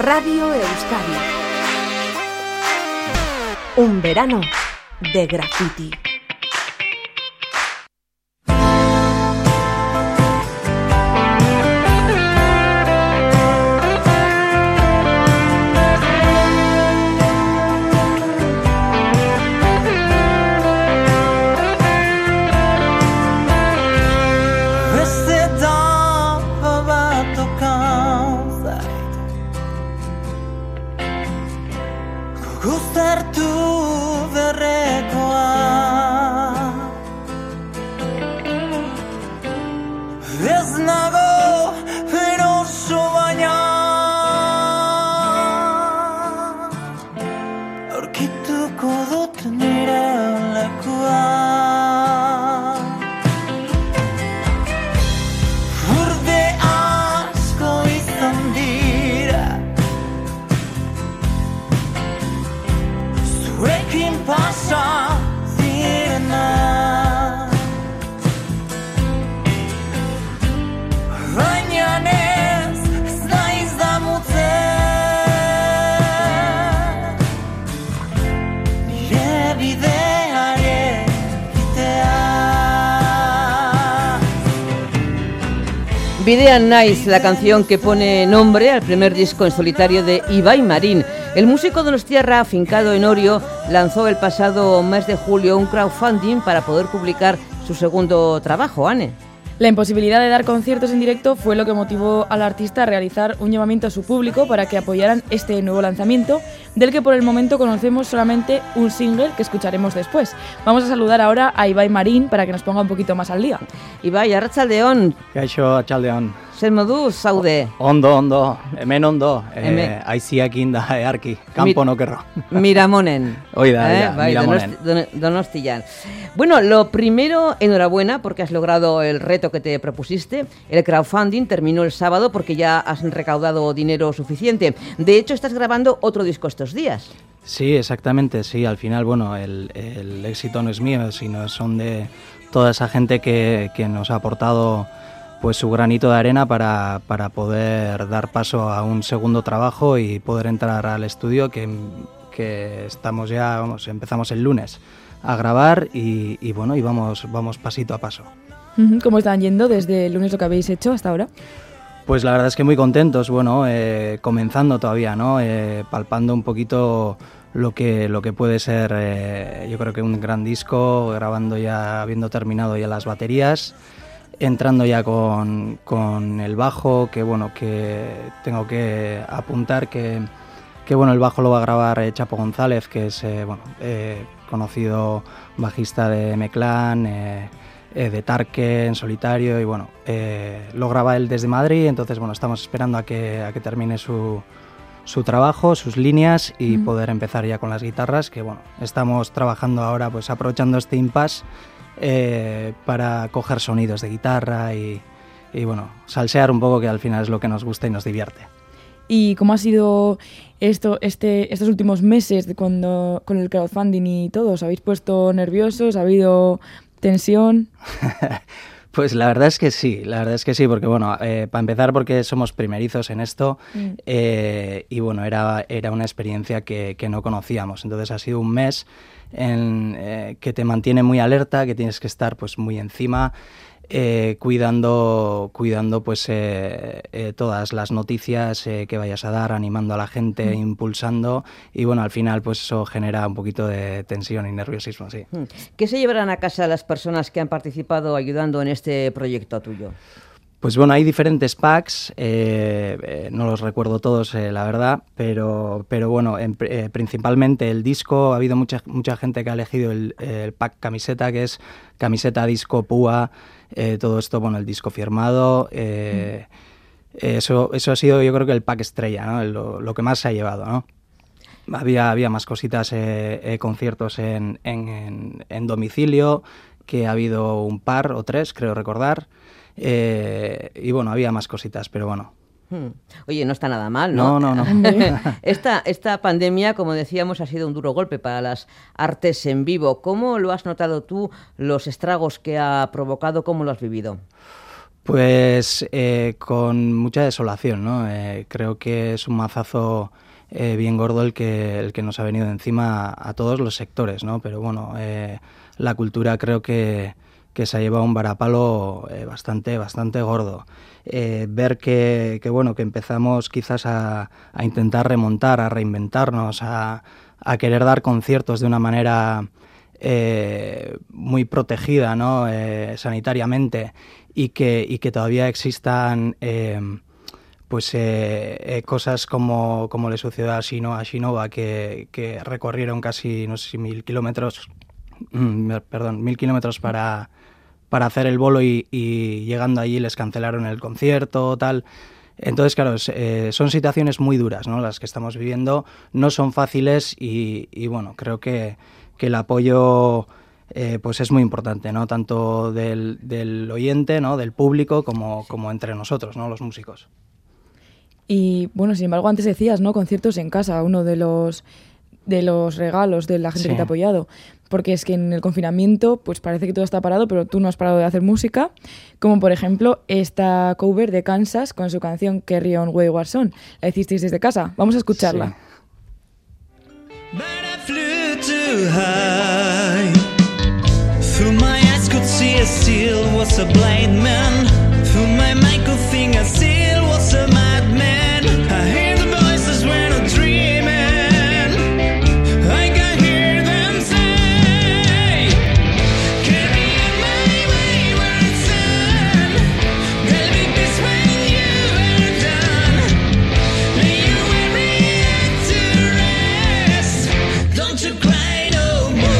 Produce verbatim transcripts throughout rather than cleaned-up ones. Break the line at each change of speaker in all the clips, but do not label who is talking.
Radio Euskadi. Un verano de graffiti.
Bidean Naiz, la canción que pone nombre al primer disco en solitario de Ibai Marín. El músico donostiarra, afincado en Orio, lanzó el pasado mes de julio un crowdfunding para poder publicar su segundo trabajo, Ane.
La imposibilidad de dar conciertos en directo fue lo que motivó al artista a realizar un llamamiento a su público para que apoyaran este nuevo lanzamiento, del que por el momento conocemos solamente un single que escucharemos después. Vamos a saludar ahora a Ibai Marín para que nos ponga un poquito más al día.
Ibai, arratsaldeon.
Kaixo, arratsaldeon.
Zer moduz zaude?
Ondo, ondo, hemen ondo, eh, aiziakin da earki, kanpo nokerro.
Miramonen.
Oida,
eh,
oida,
bai,
Miramonen.
Donosti, Donostian. Bueno, lo primero, enhorabuena porque has logrado el reto que te propusiste. El crowdfunding terminó el sábado porque ya has recaudado dinero suficiente. De hecho, estás grabando otro disco estos días.
Sí, exactamente, sí. Al final, bueno, el, el éxito no es mío, sino son de toda esa gente que, que nos ha aportado pues su granito de arena para, para poder dar paso a un segundo trabajo y poder entrar al estudio que, que estamos ya, vamos, empezamos el lunes a grabar y, y bueno, y vamos, vamos pasito a paso.
¿Cómo están yendo desde el lunes lo que habéis hecho hasta ahora?
Pues la verdad es que muy contentos, bueno, eh, comenzando todavía, ¿no? Eh, palpando un poquito lo que, lo que puede ser, eh, yo creo que un gran disco, grabando ya, habiendo terminado ya las baterías, entrando ya con, con el bajo, que bueno, que tengo que apuntar que, que bueno, el bajo lo va a grabar eh, Chapo González, que es eh, bueno, eh, conocido bajista de M-Clan, eh, eh, de Tarque en solitario, y bueno, eh, lo graba él desde Madrid, entonces bueno, estamos esperando a que, a que termine su, su trabajo, sus líneas y mm. poder empezar ya con las guitarras, que bueno, estamos trabajando ahora pues aprovechando este impasse Eh, para coger sonidos de guitarra y, y bueno, salsear un poco, que al final es lo que nos gusta y nos divierte.
¿Y cómo ha sido esto, este, estos últimos meses de cuando, con el crowdfunding y todo? ¿Os habéis puesto nerviosos? ¿Ha habido tensión?
Pues la verdad es que sí, la verdad es que sí, porque bueno, eh, para empezar porque somos primerizos en esto mm. eh, y bueno, era, era una experiencia que, que no conocíamos, entonces ha sido un mes en, eh, que te mantiene muy alerta, que tienes que estar pues muy encima, eh, cuidando, cuidando pues eh, eh, todas las noticias eh, que vayas a dar, animando a la gente, mm. impulsando, y bueno, al final pues eso genera un poquito de tensión y nerviosismo, sí.
¿Qué se llevarán a casa las personas que han participado ayudando en este proyecto tuyo?
Pues bueno, hay diferentes packs, eh, eh, no los recuerdo todos, eh, la verdad, pero, pero bueno, en, eh, principalmente el disco, ha habido mucha, mucha gente que ha elegido el, el pack camiseta, que es camiseta, disco, púa, eh, todo esto, bueno, el disco firmado, eh, mm. eso, eso ha sido yo creo que el pack estrella, ¿no? Lo, lo que más se ha llevado, ¿no? Había, había más cositas, eh, eh, conciertos en, en, en, en domicilio, que ha habido un par o tres, creo recordar. Eh, y bueno, había más cositas, pero bueno.
Oye, no está nada mal, ¿no?
No, no, no.
esta, esta pandemia, como decíamos, ha sido un duro golpe para las artes en vivo. ¿Cómo lo has notado tú, los estragos que ha provocado? ¿Cómo lo has vivido?
Pues eh, con mucha desolación, ¿no? Eh, creo que es un mazazo eh, bien gordo el que, el que nos ha venido encima a, a todos los sectores, ¿no? Pero bueno, eh, la cultura creo que, que se ha llevado un varapalo eh, bastante, bastante gordo. Eh, ver que, que, bueno, que empezamos quizás a, a intentar remontar, a reinventarnos, a, a querer dar conciertos de una manera eh, muy protegida, ¿no? Eh, sanitariamente, y que, y que todavía existan eh, pues eh, eh, cosas como, como le sucedió a Shino, a Shinova, que, que recorrieron casi, no sé si mil kilómetros, mm, perdón, mil kilómetros para, para hacer el bolo y, y llegando allí les cancelaron el concierto, tal. Entonces, claro, eh, son situaciones muy duras, ¿no? Las que estamos viviendo, no son fáciles y, y bueno, creo que, que el apoyo eh, pues es muy importante, ¿no? Tanto del, del oyente, ¿no? Del público, como, como entre nosotros, ¿no? Los músicos.
Y bueno, sin embargo, antes decías, ¿no? Conciertos en casa, uno de los de los regalos de la gente sí. que te ha apoyado. Porque es que en el confinamiento, pues parece que todo está parado, pero tú no has parado de hacer música. Como por ejemplo, esta cover de Kansas con su canción Carry On Wayward Son. La hicisteis desde casa. Vamos a escucharla.
Sí. Through my eyes could see a seal was a blind man. Through my mind could think a seal was a madman. I hear the voices when I'm dreaming. I can hear them say, carry on my wayward son. There'll be peace when you are done. Lay your weary head to rest. Don't you cry no more.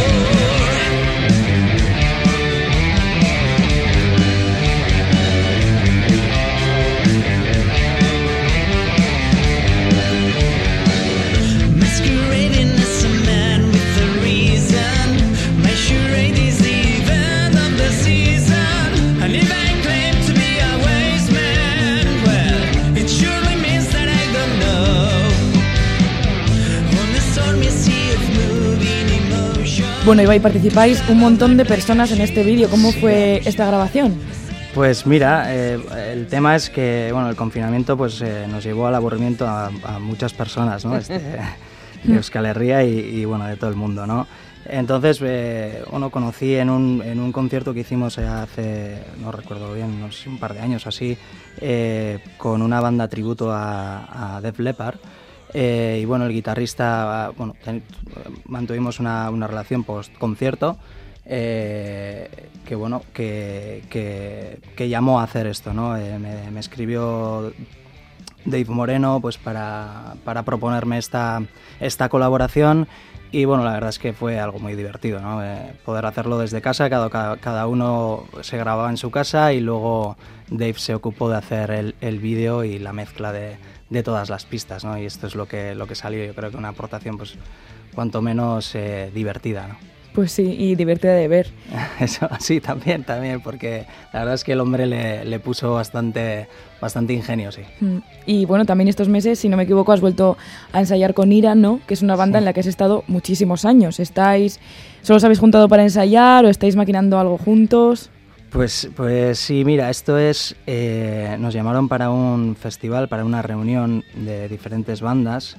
Bueno, Ibai, participáis un montón de personas en este vídeo. ¿Cómo fue esta grabación?
Pues mira, eh, el tema es que bueno, el confinamiento pues eh, nos llevó al aburrimiento a, a muchas personas, ¿no? Este, de Euskal Herria y, y bueno, de todo el mundo, ¿no? Entonces, eh, bueno, conocí en un, en un concierto que hicimos hace, no recuerdo bien, no sé, un par de años así, eh, con una banda tributo a, a Def Leppard. Eh, y bueno, el guitarrista, bueno, ten, mantuvimos una, una relación post-concierto eh, que, bueno, que, que, que llamó a hacer esto, ¿no? Eh, me, me escribió Dave Moreno pues para, para proponerme esta, esta colaboración y bueno, la verdad es que fue algo muy divertido, ¿no? Eh, poder hacerlo desde casa, cada, cada, cada uno se grababa en su casa y luego Dave se ocupó de hacer el, el vídeo y la mezcla de de todas las pistas, ¿no? Y esto es lo que, lo que salió. Yo creo que una aportación, pues, cuanto menos eh, divertida, ¿no?
Pues sí, y divertida de ver.
Eso, sí, también, también, porque la verdad es que el hombre le, le puso bastante, bastante ingenio, sí.
Y bueno, también estos meses, si no me equivoco, has vuelto a ensayar con Ira, ¿no? Que es una banda sí. en la que has estado muchísimos años. ¿Estáis, solo os habéis juntado para ensayar o estáis maquinando algo juntos?
Pues, pues sí, mira, esto es, eh, nos llamaron para un festival, para una reunión de diferentes bandas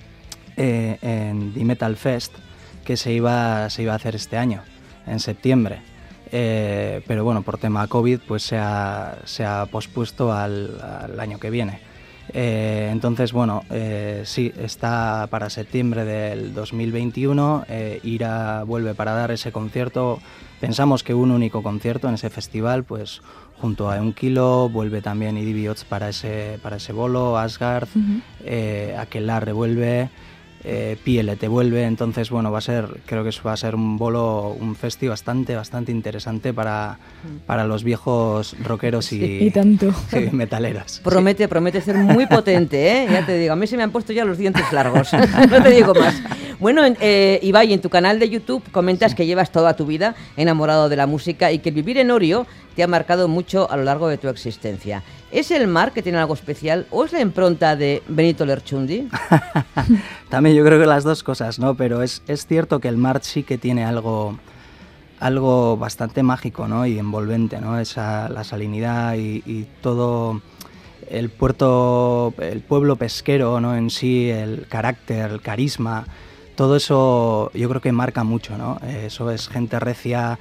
eh, en The Metal Fest que se iba, se iba a hacer este año, en septiembre. Eh, pero bueno, por tema COVID pues se ha, se ha pospuesto al, al año que viene. Eh, entonces, bueno, eh, sí, está para septiembre del dos mil veintiuno, eh, Ira vuelve para dar ese concierto. Pensamos que un único concierto en ese festival, pues junto a Un Kilo, vuelve también Idiots para ese, para ese bolo, Asgard, uh-huh. eh, Aquelarre vuelve, eh, P L T vuelve, entonces bueno, va a ser, creo que va a ser un bolo, un festi bastante, bastante interesante para, para los viejos rockeros y,
sí, y tanto.
y metaleros.
Promete, sí. promete ser muy potente, ¿eh? Ya te digo, a mí se me han puesto ya los dientes largos, no te digo más. Bueno, eh, Ibai, en tu canal de YouTube comentas sí. que llevas toda tu vida enamorado de la música y que el vivir en Orio te ha marcado mucho a lo largo de tu existencia. ¿Es el mar que tiene algo especial o es la impronta de Benito Lerchundi?
También yo creo que las dos cosas, ¿no? Pero es, es cierto que el mar sí que tiene algo, algo bastante mágico, ¿no? Y envolvente, ¿no? Esa, la salinidad y, y todo el puerto, el pueblo pesquero, ¿no? En sí, el carácter, el carisma, todo eso yo creo que marca mucho, ¿no? Eso es gente recia.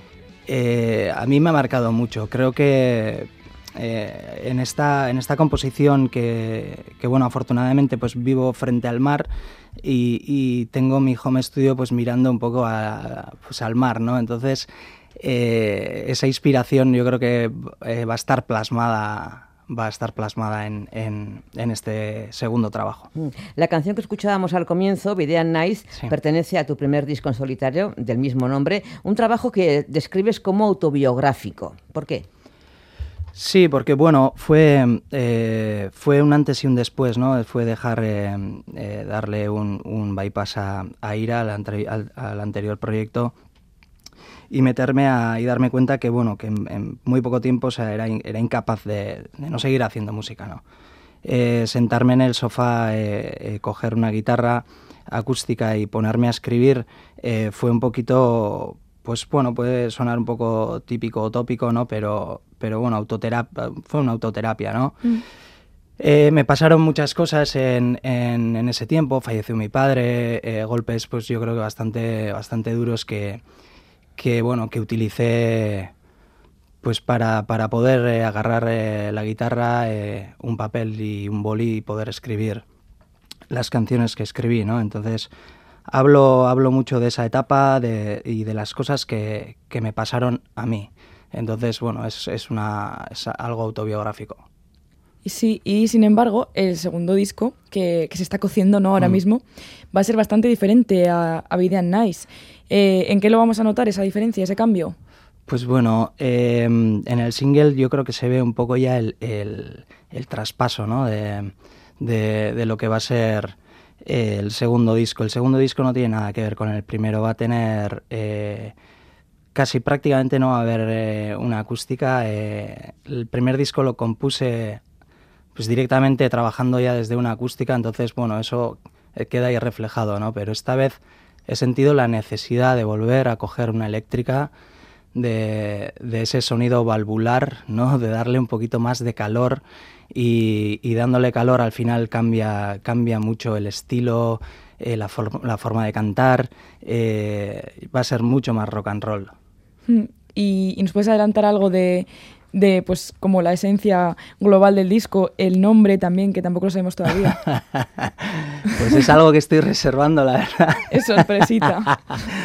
Eh, a mí me ha marcado mucho. Creo que eh, en esta en esta composición que, que bueno, afortunadamente pues vivo frente al mar y, y tengo mi home studio pues mirando un poco a, pues, al mar, ¿no? Entonces eh, esa inspiración yo creo que eh, va a estar plasmada va a estar plasmada en, en, en este segundo trabajo.
La canción que escuchábamos al comienzo, Be Nice,
sí.
pertenece a tu primer disco en solitario del mismo nombre, un trabajo que describes como autobiográfico. ¿Por qué?
Sí, porque bueno, fue, eh, fue un antes y un después, ¿no? Fue dejar, eh, eh, darle un, un bypass a, a Ira, al, anteri- al, al anterior proyecto, y meterme a, y darme cuenta que bueno, que en, en muy poco tiempo, o sea, era, era incapaz de, de no seguir haciendo música, ¿no? Eh, sentarme en el sofá, eh, eh, coger una guitarra acústica y ponerme a escribir eh, fue un poquito, pues bueno, puede sonar un poco típico o tópico, ¿no? Pero, pero bueno, autoterapia, fue una autoterapia, ¿no? Mm. Eh, me pasaron muchas cosas en, en, en ese tiempo, falleció mi padre, eh, golpes pues yo creo que bastante, bastante duros que que bueno, que utilicé pues para, para poder eh, agarrar eh, la guitarra, eh, un papel y un boli y poder escribir las canciones que escribí, ¿no? Entonces hablo, hablo mucho de esa etapa de, y de las cosas que, que me pasaron a mí. Entonces, bueno, es, es, una, es algo autobiográfico.
Sí, y sin embargo, el segundo disco, que, que se está cociendo, ¿no? ahora mm. mismo, va a ser bastante diferente a, a Be Nice. Eh, ¿En qué lo vamos a notar esa diferencia, ese cambio?
Pues bueno, eh, en el single yo creo que se ve un poco ya el, el, el traspaso, ¿no? de, de, de lo que va a ser eh, el segundo disco. El segundo disco no tiene nada que ver con el primero, va a tener... Eh, casi prácticamente no va a haber eh, una acústica. Eh, el primer disco lo compuse pues directamente trabajando ya desde una acústica, entonces bueno, eso queda ahí reflejado, ¿no? Pero esta vez he sentido la necesidad de volver a coger una eléctrica, de, de ese sonido valvular, ¿no? De darle un poquito más de calor y, y dándole calor al final cambia, cambia mucho el estilo, eh, la, for- la forma de cantar, eh, va a ser mucho más rock and roll.
¿Y, y nos puedes adelantar algo de, de, pues, como la esencia global del disco, el nombre también, que tampoco lo sabemos todavía?
Pues es algo que estoy reservando, la verdad.
Es sorpresita.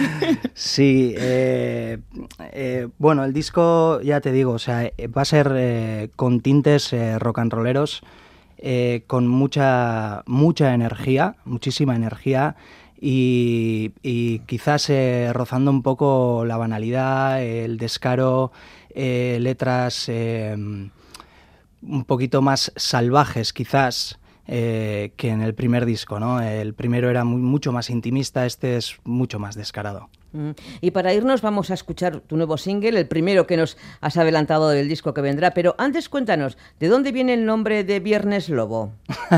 Sí, eh, eh, bueno, el disco, ya te digo, o sea, va a ser eh, con tintes eh, rock and rolleros, eh, con mucha, mucha energía, muchísima energía, y, y quizás eh, rozando un poco la banalidad, el descaro, eh, letras eh, un poquito más salvajes quizás eh, que en el primer disco, ¿no? El primero era muy, mucho más intimista, este es mucho más descarado.
Mm. Y para irnos vamos a escuchar tu nuevo single, el primero que nos has adelantado del disco que vendrá, pero antes cuéntanos, ¿de dónde viene el nombre de Viernes Lobo?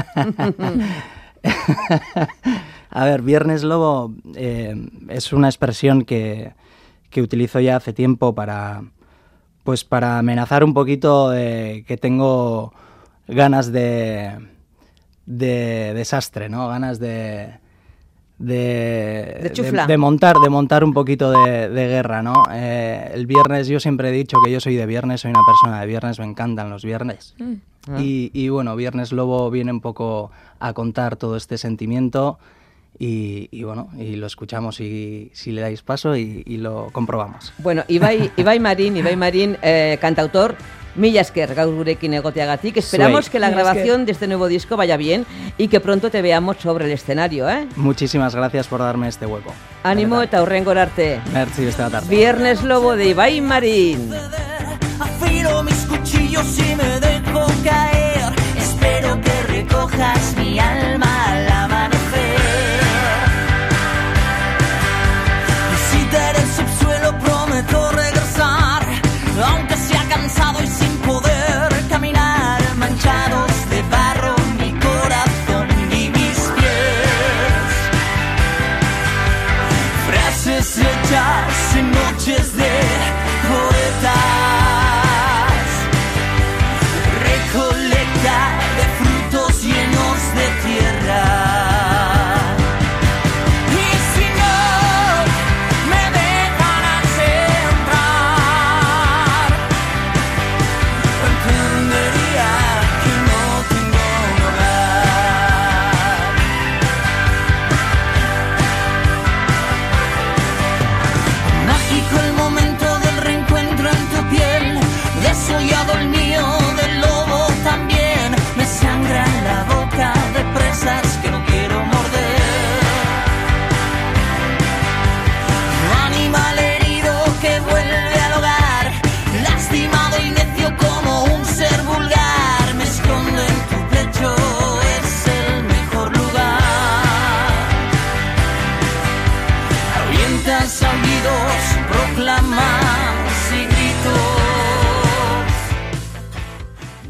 A ver, Viernes Lobo eh, es una expresión que, que utilizo ya hace tiempo para, pues para amenazar un poquito eh, que tengo ganas de, de desastre, ¿no? Ganas de de,
de,
de, de montar, de montar un poquito de, de guerra, ¿no? Eh, el viernes, yo siempre he dicho que yo soy de viernes, soy una persona de viernes, me encantan los viernes. Mm. Ah. Y, y bueno, Viernes Lobo viene un poco a contar todo este sentimiento. Y, y bueno, y lo escuchamos y si le dais paso y, y lo comprobamos.
Bueno, Ibai, Ibai Marín, Ibai Marín, eh, cantautor, mila esker gaur gurekin egoteagatik. Esperamos Zuei. que la grabación de este nuevo disco vaya bien y que pronto te veamos sobre el escenario, ¿eh?
Muchísimas gracias por darme este hueco.
Ánimo eta hurrengora arte.
Merci, esta tarde.
Viernes Lobo de Ibai Marín.
Afilo mis cuchillos y me dejo caer.